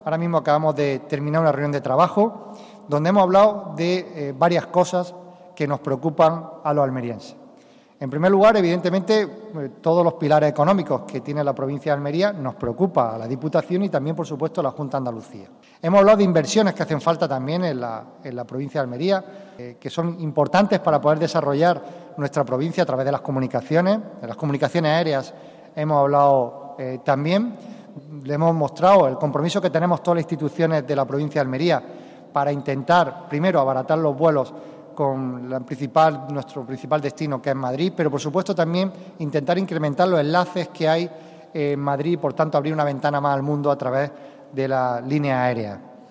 Ahora mismo acabamos de terminar una reunión de trabajo donde hemos hablado de varias cosas que nos preocupan a los almerienses. En primer lugar, evidentemente, todos los pilares económicos que tiene la provincia de Almería nos preocupa a la Diputación y también, por supuesto, a la Junta de Andalucía. Hemos hablado de inversiones que hacen falta también en la provincia de Almería, que son importantes para poder desarrollar nuestra provincia a través de las comunicaciones aéreas. Hemos hablado también, le hemos mostrado el compromiso que tenemos todas las instituciones de la provincia de Almería para intentar, primero, abaratar los vuelos con nuestro principal destino, que es Madrid, pero, por supuesto, también intentar incrementar los enlaces que hay en Madrid y, por tanto, abrir una ventana más al mundo a través de la línea aérea.